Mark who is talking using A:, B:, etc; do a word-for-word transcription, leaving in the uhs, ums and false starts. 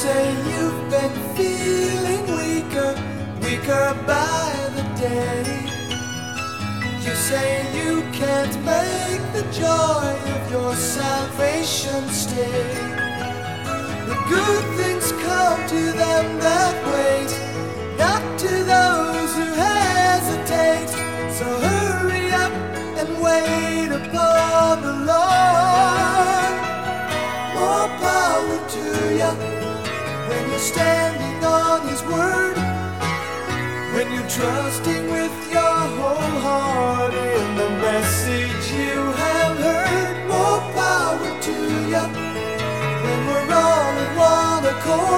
A: say you've been feeling weaker, weaker by the day. You say you can't make the joy of your salvation stay. The good things come to them that wait, not to those who hesitate. So hurry up and wait upon the Lord. More power to you when you're standing on His word, when you're trusting with your whole heart in the message you have heard. More power to you when we're all in one accord.